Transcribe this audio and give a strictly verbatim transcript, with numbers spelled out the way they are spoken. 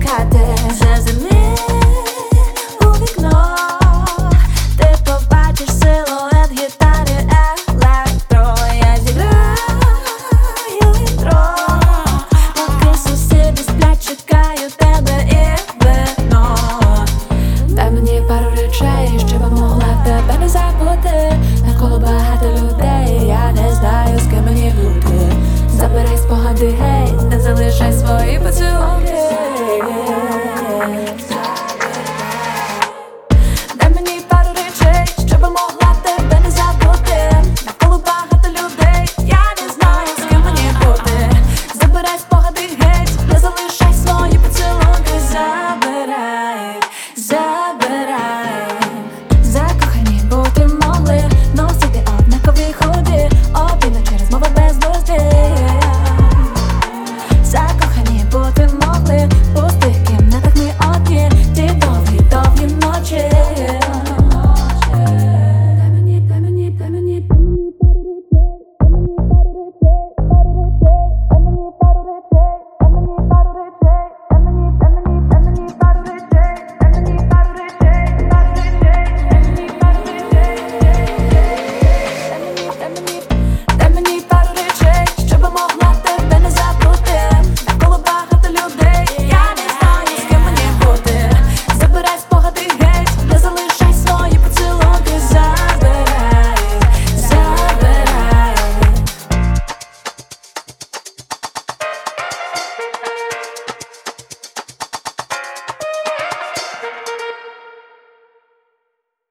хати. Зазирни у вікно, ти побачиш силует гітари електро. Я зіграю інтро, поки сусіди сплять, чекаю тебе і вино. Дай мені пару речей, щоб могла тебе не забути. Навколо багато людей, я не знаю, з ким мені бути. Забери спогади, гей, не залишай свої поцілунки.